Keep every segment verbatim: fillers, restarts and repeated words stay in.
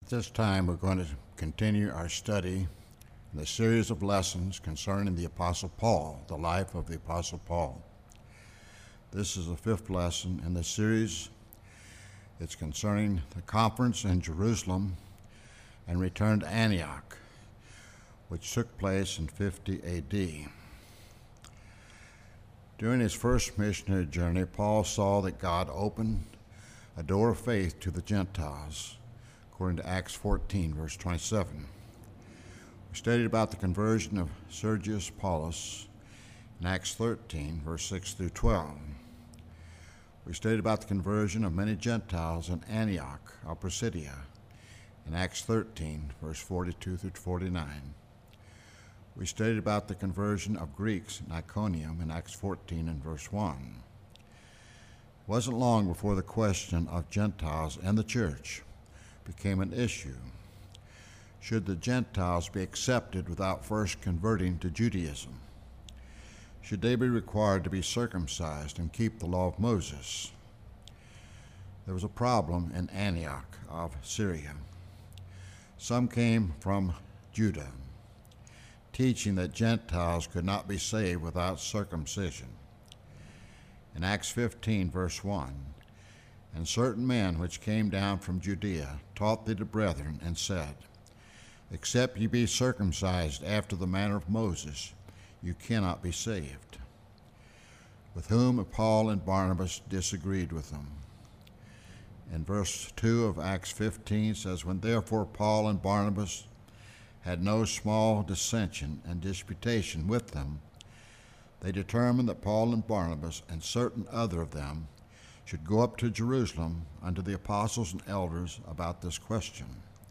this time, we're going to continue our study in the series of lessons concerning the Apostle Paul, the life of the Apostle Paul. This is the fifth lesson in the series. It's concerning the conference in Jerusalem and return to Antioch, which took place in fifty A D. During his first missionary journey, Paul saw that God opened a door of faith to the Gentiles, according to Acts fourteen, verse twenty-seven. We studied about the conversion of Sergius Paulus in Acts thirteen, verse six through twelve. We studied about the conversion of many Gentiles in Antioch of Pisidia in Acts thirteen, verse forty-two through forty-nine. We studied about the conversion of Greeks in Iconium in Acts fourteen and verse one. It wasn't long before the question of Gentiles and the church became an issue. Should the Gentiles be accepted without first converting to Judaism? Should they be required to be circumcised and keep the law of Moses? There was a problem in Antioch of Syria. Some came from Judah, teaching that Gentiles could not be saved without circumcision. In Acts fifteen, verse one, and certain men which came down from Judea taught the brethren and said, except ye be circumcised after the manner of Moses, you cannot be saved. With whom Paul and Barnabas disagreed with them. In verse two of Acts fifteen says, when therefore Paul and Barnabas had no small dissension and disputation with them, they determined that Paul and Barnabas and certain other of them should go up to Jerusalem unto the apostles and elders about this question.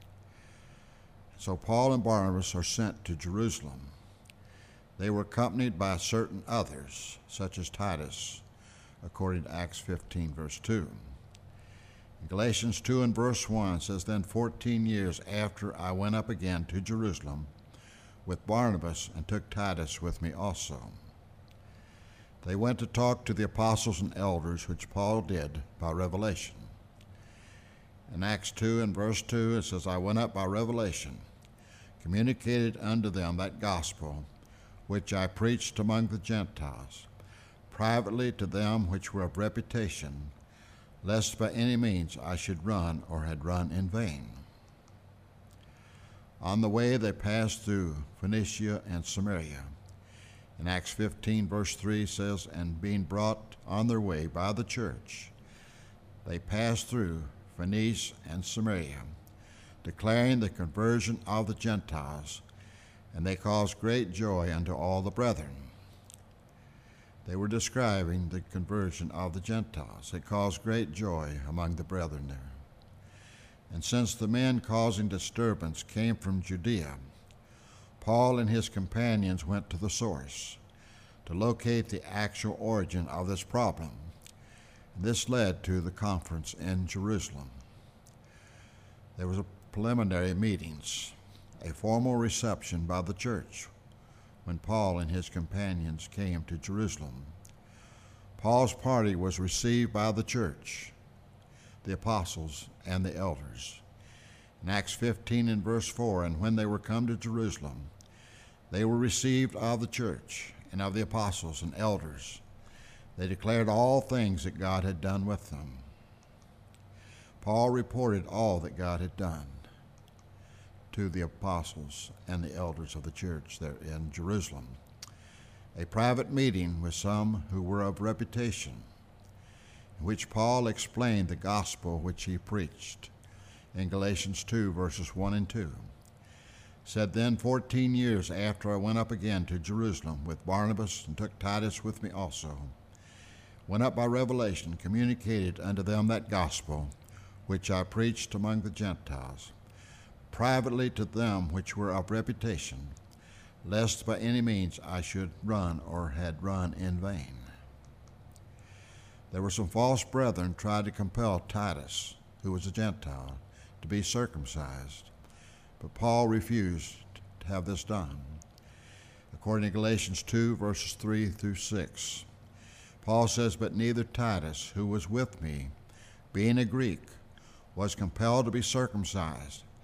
So Paul and Barnabas are sent to Jerusalem. They were accompanied by certain others, such as Titus, according to Acts fifteen, verse two. In Galatians two and verse one says, then fourteen years after I went up again to Jerusalem with Barnabas and took Titus with me also. They went to talk to the apostles and elders, which Paul did by revelation. In Acts two and verse two, it says, I went up by revelation, communicated unto them that gospel which I preached among the Gentiles, privately to them which were of reputation, lest by any means I should run or had run in vain. On the way they passed through Phoenicia and Samaria. In Acts fifteen, verse three says, and being brought on their way by the church, they passed through Phoenicia and Samaria, declaring the conversion of the Gentiles, and they caused great joy unto all the brethren. They were describing the conversion of the Gentiles. It caused great joy among the brethren there. And since the men causing disturbance came from Judea, Paul and his companions went to the source to locate the actual origin of this problem. This led to the conference in Jerusalem. There was a preliminary meetings, a formal reception by the church when Paul and his companions came to Jerusalem. Paul's party was received by the church, the apostles, and the elders. In Acts fifteen and verse four, and when they were come to Jerusalem, they were received of the church and of the apostles and elders. They declared all things that God had done with them. Paul reported all that God had done to the apostles and the elders of the church there in Jerusalem. A private meeting with some who were of reputation, in which Paul explained the gospel which he preached in Galatians two, verses one and two. Said, then fourteen years after I went up again to Jerusalem with Barnabas and took Titus with me also, went up by revelation, communicated unto them that gospel which I preached among the Gentiles, privately to them which were of reputation, lest by any means I should run or had run in vain. There were some false brethren tried to compel Titus, who was a Gentile, to be circumcised, but Paul refused to have this done. According to Galatians two, verses three through six, Paul says, but neither Titus, who was with me, being a Greek, was compelled to be circumcised,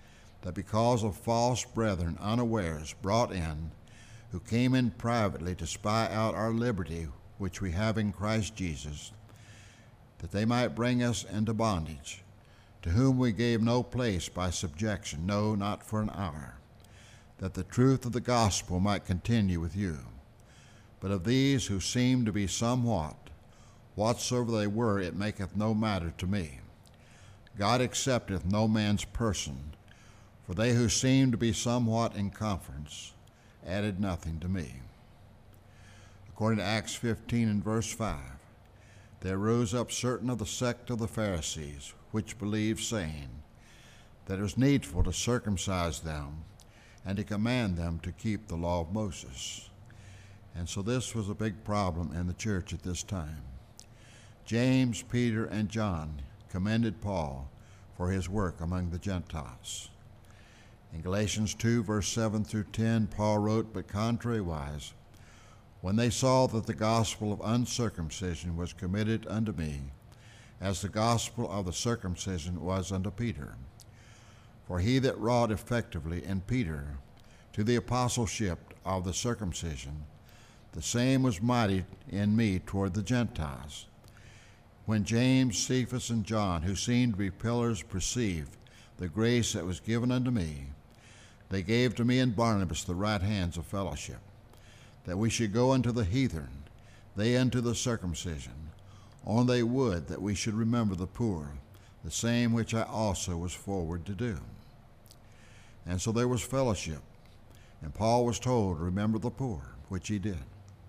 that because of false brethren unawares brought in, who came in privately to spy out our liberty which we have in Christ Jesus, that they might bring us into bondage, to whom we gave no place by subjection, no, not for an hour, that the truth of the gospel might continue with you. But of these who seem to be somewhat, whatsoever they were, it maketh no matter to me. God accepteth no man's person, for they who seemed to be somewhat in conference added nothing to me. According to Acts fifteen and verse five, there rose up certain of the sect of the Pharisees, which believed, saying that it was needful to circumcise them and to command them to keep the law of Moses. And so this was a big problem in the church at this time. James, Peter, and John commended Paul for his work among the Gentiles. In Galatians two, verse seven through ten, Paul wrote, "But contrariwise, when they saw that the gospel of uncircumcision was committed unto me, as the gospel of the circumcision was unto Peter. For he that wrought effectively in Peter to the apostleship of the circumcision, the same was mighty in me toward the Gentiles. When James, Cephas, and John, who seemed to be pillars, perceived the grace that was given unto me, they gave to me and Barnabas the right hands of fellowship, that we should go unto the heathen, they unto the circumcision. Only they would that we should remember the poor, the same which I also was forward to do." And so there was fellowship, and Paul was told to remember the poor, which he did.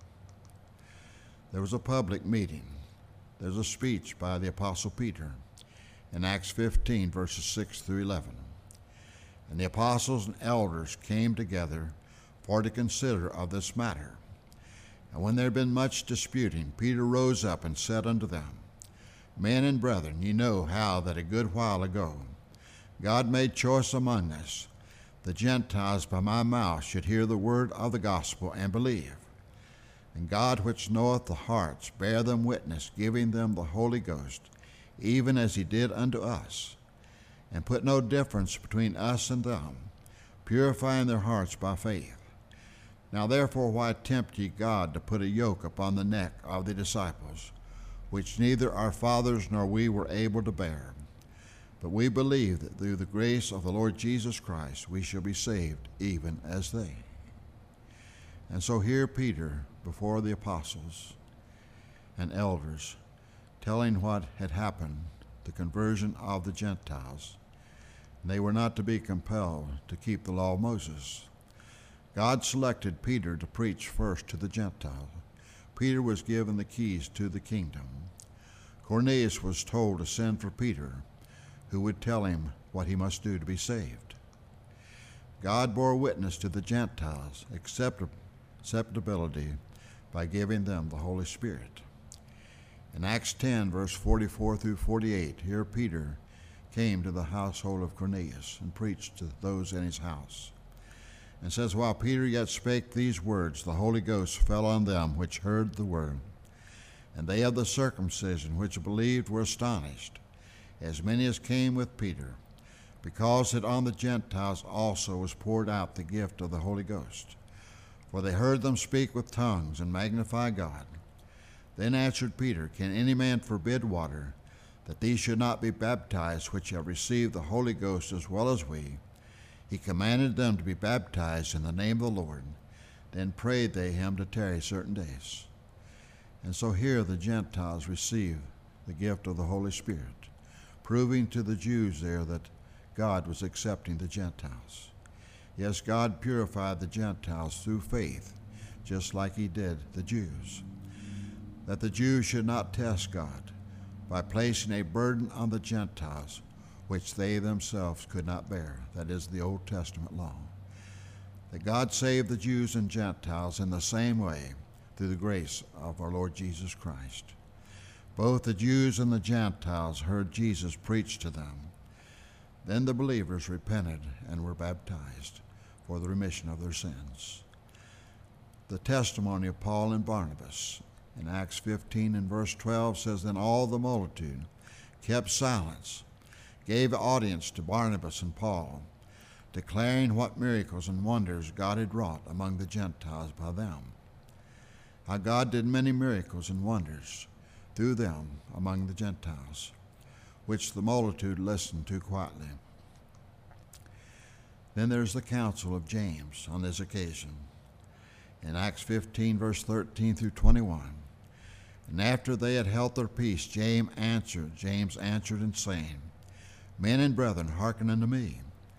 There was a public meeting. There's a speech by the Apostle Peter in Acts fifteen, verses six through eleven. And the apostles and elders came together for to consider of this matter. And when there had been much disputing, Peter rose up and said unto them, Men and brethren, ye know how that a good while ago God made choice among us, the Gentiles by my mouth should hear the word of the gospel and believe. And God, which knoweth the hearts, bare them witness, giving them the Holy Ghost, even as he did unto us, and put no difference between us and them, purifying their hearts by faith. Now therefore why tempt ye God to put a yoke upon the neck of the disciples, which neither our fathers nor we were able to bear? But we believe that through the grace of the Lord Jesus Christ we shall be saved, even as they. And so here Peter, before the apostles and elders, telling what had happened, the conversion of the Gentiles. And they were not to be compelled to keep the law of Moses. God selected Peter to preach first to the Gentiles. Peter was given the keys to the kingdom. Cornelius was told to send for Peter, who would tell him what he must do to be saved. God bore witness to the Gentiles' acceptability by giving them the Holy Spirit. In Acts ten, verse forty-four through forty-eight, here Peter came to the household of Cornelius and preached to those in his house. And says, While Peter yet spake these words, the Holy Ghost fell on them which heard the word. And they of the circumcision which believed were astonished, as many as came with Peter, because that on the Gentiles also was poured out the gift of the Holy Ghost. For they heard them speak with tongues and magnify God. Then answered Peter, Can any man forbid water, that these should not be baptized which have received the Holy Ghost as well as we? He commanded them to be baptized in the name of the Lord. Then prayed they him to tarry certain days. And so here the Gentiles receive the gift of the Holy Spirit, proving to the Jews there that God was accepting the Gentiles. Yes, God purified the Gentiles through faith, just like he did the Jews. That the Jews should not test God by placing a burden on the Gentiles which they themselves could not bear. That is the Old Testament law. That God saved the Jews and Gentiles in the same way through the grace of our Lord Jesus Christ. Both the Jews and the Gentiles heard Jesus preach to them. Then the believers repented and were baptized for the remission of their sins. The testimony of Paul and Barnabas in Acts fifteen and verse twelve says, Then all the multitude kept silence, gave audience to Barnabas and Paul, declaring what miracles and wonders God had wrought among the Gentiles by them. How God did many miracles and wonders through them among the Gentiles, which the multitude listened to quietly. Then there's the council of James on this occasion. In Acts fifteen, verse thirteen through twenty-one, and after they had held their peace, James answered, James answered and saying, Men and brethren, hearken unto me.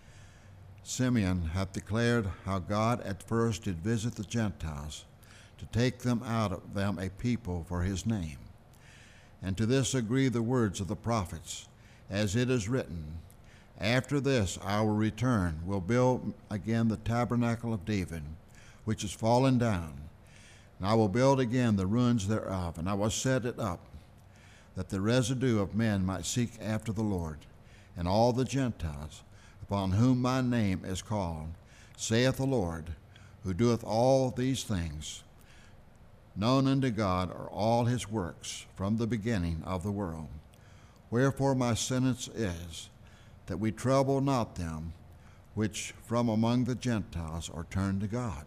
Simeon hath declared how God at first did visit the Gentiles, to take them out of them a people for his name. And to this agree the words of the prophets, as it is written, After this I will return, will build again the tabernacle of David, which is fallen down, and I will build again the ruins thereof, and I will set it up, that the residue of men might seek after the Lord, and all the Gentiles, upon whom my name is called, saith the Lord, who doeth all these things. Known unto God are all his works from the beginning of the world. Wherefore my sentence is, that we trouble not them which from among the Gentiles are turned to God,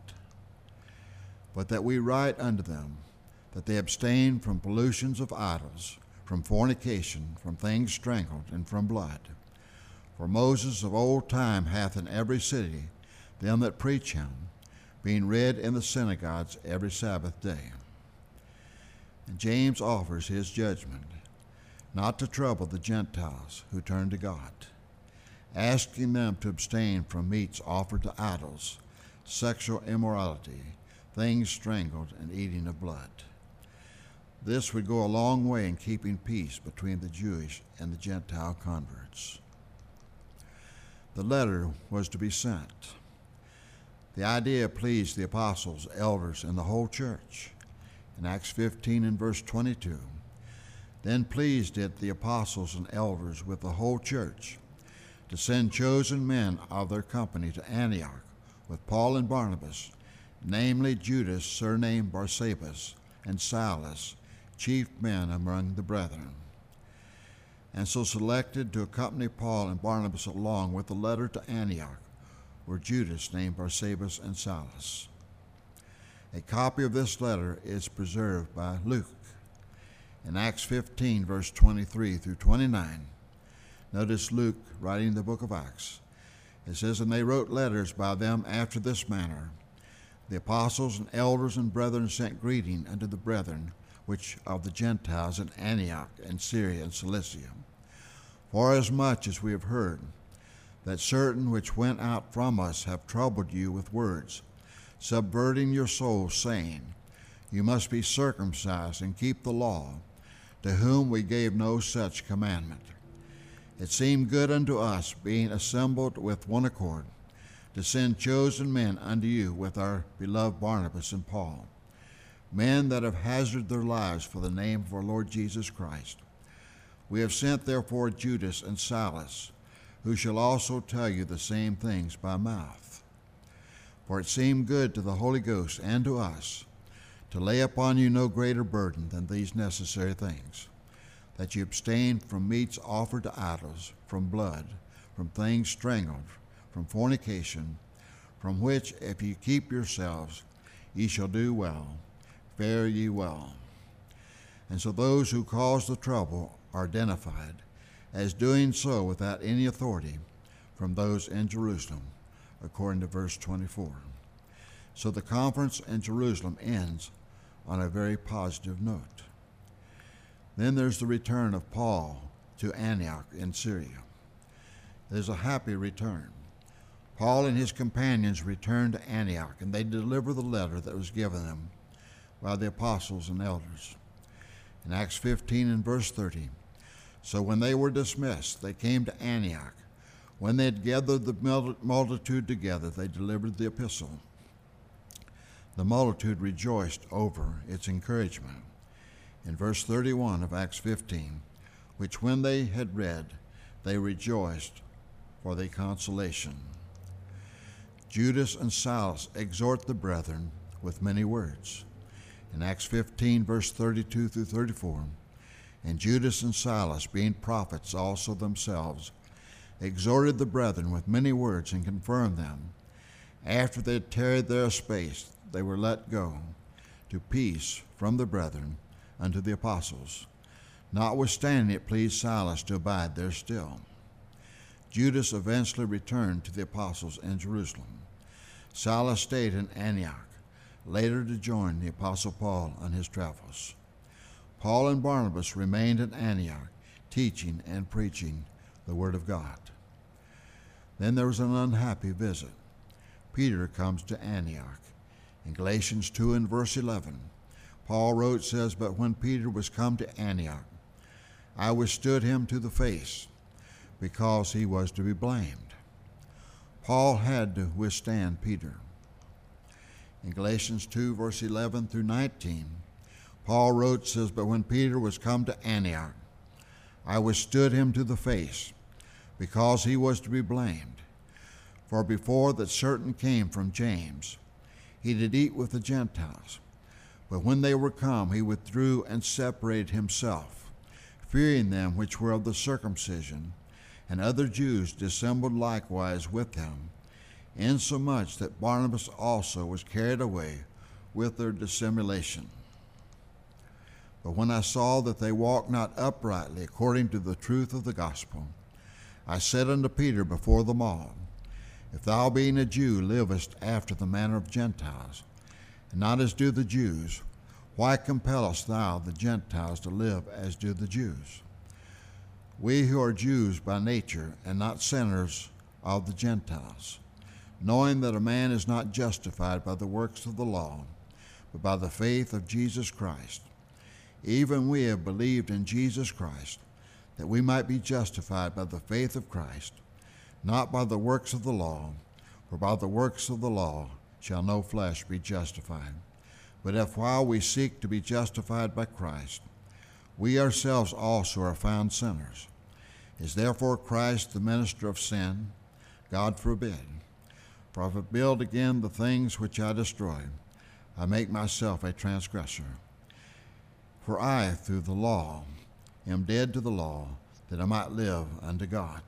but that we write unto them, that they abstain from pollutions of idols, from fornication, from things strangled, and from blood. For Moses of old time hath in every city them that preach him, being read in the synagogues every Sabbath day. And James offers his judgment, not to trouble the Gentiles who turn to God, asking them to abstain from meats offered to idols, sexual immorality, things strangled, and eating of blood. This would go a long way in keeping peace between the Jewish and the Gentile converts. The letter was to be sent. The idea pleased the apostles, elders, and the whole church. In Acts fifteen and verse twenty-two, then pleased it the apostles and elders with the whole church to send chosen men of their company to Antioch with Paul and Barnabas, namely Judas, surnamed Barsabas, and Silas, chief men among the brethren. And so selected to accompany Paul and Barnabas along with the letter to Antioch were Judas, named Barsabas, and Silas. A copy of this letter is preserved by Luke. In Acts fifteen, verse twenty-three through twenty-nine, notice Luke writing the book of Acts. It says, And they wrote letters by them after this manner. The apostles and elders and brethren sent greeting unto the brethren which of the Gentiles in Antioch and Syria and Cilicia. Forasmuch as we have heard that certain which went out from us have troubled you with words, subverting your souls, saying, You must be circumcised and keep the law, to whom we gave no such commandment. It seemed good unto us, being assembled with one accord, to send chosen men unto you with our beloved Barnabas and Paul, men that have hazarded their lives for the name of our Lord Jesus Christ. We have sent therefore Judas and Silas, who shall also tell you the same things by mouth. For it seemed good to the Holy Ghost and to us to lay upon you no greater burden than these necessary things, that you abstain from meats offered to idols, from blood, from things strangled, from fornication, from which if ye keep yourselves, ye shall do well. Fare ye well. And so those who cause the trouble are identified as doing so without any authority from those in Jerusalem, according to verse twenty-four. So the conference in Jerusalem ends on a very positive note. Then there's the return of Paul to Antioch in Syria. There's a happy return. Paul and his companions returned to Antioch, and they deliver the letter that was given them by the apostles and elders. In Acts fifteen and verse thirty, So when they were dismissed, they came to Antioch. When they had gathered the multitude together, they delivered the epistle. The multitude rejoiced over its encouragement. In verse thirty-one of Acts fifteen, which when they had read, they rejoiced for the consolation. Judas and Silas exhort the brethren with many words. In Acts fifteen, verse thirty-two through thirty-four, And Judas and Silas, being prophets also themselves, exhorted the brethren with many words, and confirmed them. After they had tarried there a space, they were let go to peace from the brethren unto the apostles. Notwithstanding, it pleased Silas to abide there still. Judas eventually returned to the apostles in Jerusalem. Silas stayed in Antioch, later to join the apostle Paul on his travels. Paul and Barnabas remained in Antioch, teaching and preaching the word of God. Then there was an unhappy visit. Peter comes to Antioch. In Galatians two and verse eleven, Paul wrote, says, "But when Peter was come to Antioch, I withstood him to the face, because he was to be blamed." Paul had to withstand Peter. In Galatians two, verse eleven through nineteen, Paul wrote, says, "But when Peter was come to Antioch, I withstood him to the face, because he was to be blamed. For before that certain came from James, he did eat with the Gentiles. But when they were come, he withdrew and separated himself, fearing them which were of the circumcision, and other Jews dissembled likewise with him, insomuch that Barnabas also was carried away with their dissimulation. But when I saw that they walked not uprightly according to the truth of the gospel, I said unto Peter before them all, If thou being a Jew livest after the manner of Gentiles, and not as do the Jews, why compellest thou the Gentiles to live as do the Jews? We who are Jews by nature, and not sinners of the Gentiles, knowing that a man is not justified by the works of the law, but by the faith of Jesus Christ. Even we have believed in Jesus Christ, that we might be justified by the faith of Christ, not by the works of the law, for by the works of the law shall no flesh be justified. But if while we seek to be justified by Christ, we ourselves also are found sinners, is therefore Christ the minister of sin? God forbid. For if I build again the things which I destroyed, I make myself a transgressor. For I, through the law, am dead to the law, that I might live unto God.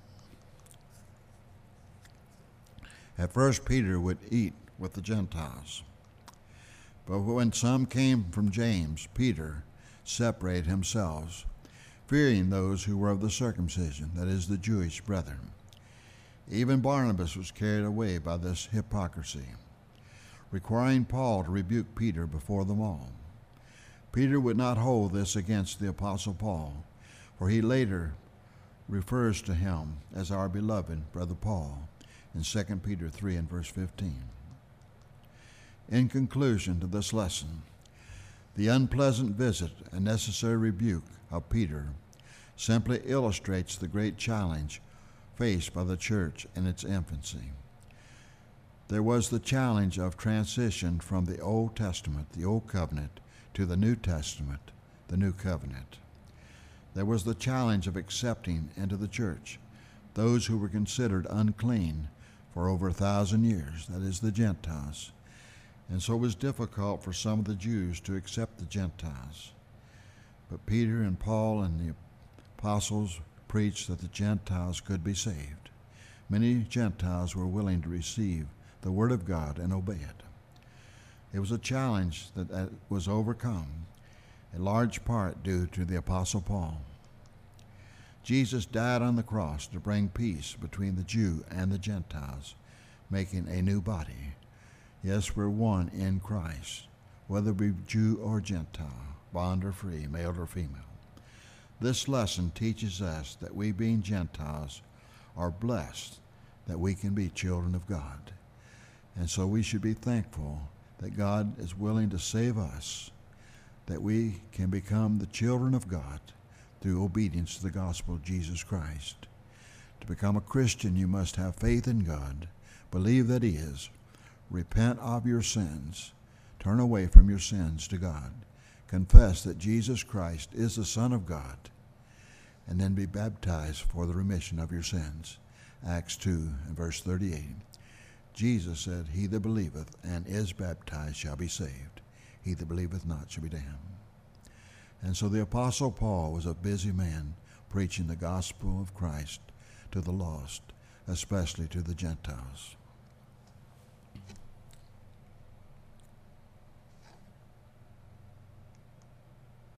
At first Peter would eat with the Gentiles. But when some came from James, Peter separated himself, fearing those who were of the circumcision, that is, the Jewish brethren. Even Barnabas was carried away by this hypocrisy, requiring Paul to rebuke Peter before them all. Peter would not hold this against the Apostle Paul, for he later refers to him as our beloved brother Paul in Second Peter three and verse fifteen. In conclusion to this lesson, the unpleasant visit and necessary rebuke of Peter simply illustrates the great challenge faced by the church in its infancy. There was the challenge of transition from the Old Testament, the Old Covenant, to the New Testament, the New Covenant. There was the challenge of accepting into the church those who were considered unclean for over a thousand years, that is, the Gentiles. And so it was difficult for some of the Jews to accept the Gentiles. But Peter and Paul and the apostles preached that the Gentiles could be saved. Many Gentiles were willing to receive the Word of God and obey it. It was a challenge that, that was overcome, in large part due to the Apostle Paul. Jesus died on the cross to bring peace between the Jew and the Gentiles, making a new body. Yes, we're one in Christ, whether we be Jew or Gentile, bond or free, male or female. This lesson teaches us that we, being Gentiles, are blessed that we can be children of God. And so we should be thankful that God is willing to save us, that we can become the children of God through obedience to the gospel of Jesus Christ. To become a Christian, you must have faith in God, believe that He is, repent of your sins, turn away from your sins to God, confess that Jesus Christ is the Son of God, and then be baptized for the remission of your sins. Acts two and verse thirty-eight. Jesus said, He that believeth and is baptized shall be saved. He that believeth not shall be damned. And so the Apostle Paul was a busy man preaching the gospel of Christ to the lost, especially to the Gentiles.